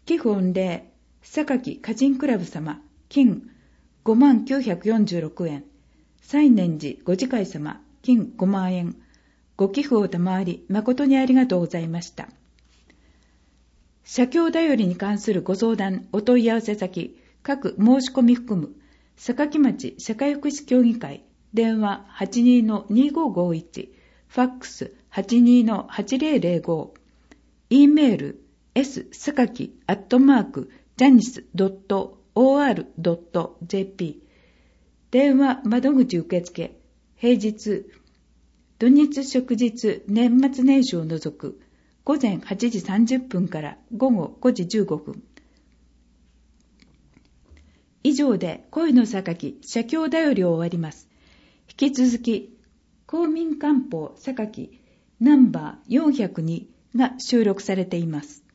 寄付御礼、榊歌人クラブ様、金5946円。西念寺ご自会様、金5万円。ご寄付を賜り、誠にありがとうございました。写経だよりに関するご相談、お問い合わせ先、各申し込み含む、榊町社会福祉協議会、電話 82-2551、ファックス 82-8005、e メール s-sakaki@janis.or.jp、電話窓口受付、平日、土日祝日、年末年始を除く、午前8時30分から午後5時15分。以上で恋の榊写経だよりを終わります。引き続き、公民官報榊ナンバー402が収録されています。